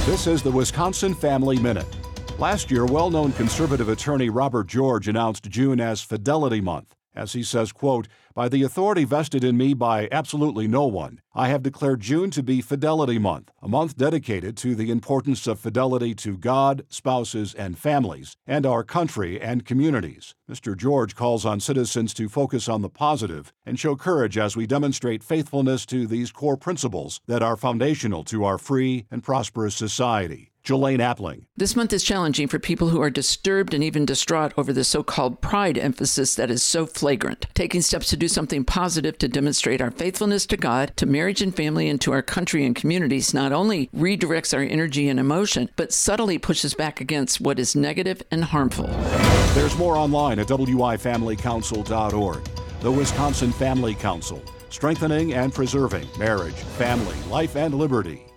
This is the Wisconsin Family Minute. Last year, well-known conservative attorney Robert George announced June as Fidelity Month. As he says, quote, "By the authority vested in me by absolutely no one, I have declared June to be Fidelity Month, a month dedicated to the importance of fidelity to God, spouses, and families, and our country and communities." Mr. George calls on citizens to focus on the positive and show courage as we demonstrate faithfulness to these core principles that are foundational to our free and prosperous society. Jelaine Appling. This month is challenging for people who are disturbed and even distraught over the so-called pride emphasis that is so flagrant. Taking steps to do something positive to demonstrate our faithfulness to God, to marriage and family, and to our country and communities not only redirects our energy and emotion, but subtly pushes back against what is negative and harmful. There's more online at wifamilycouncil.org. The Wisconsin Family Council, strengthening and preserving marriage, family, life, and liberty.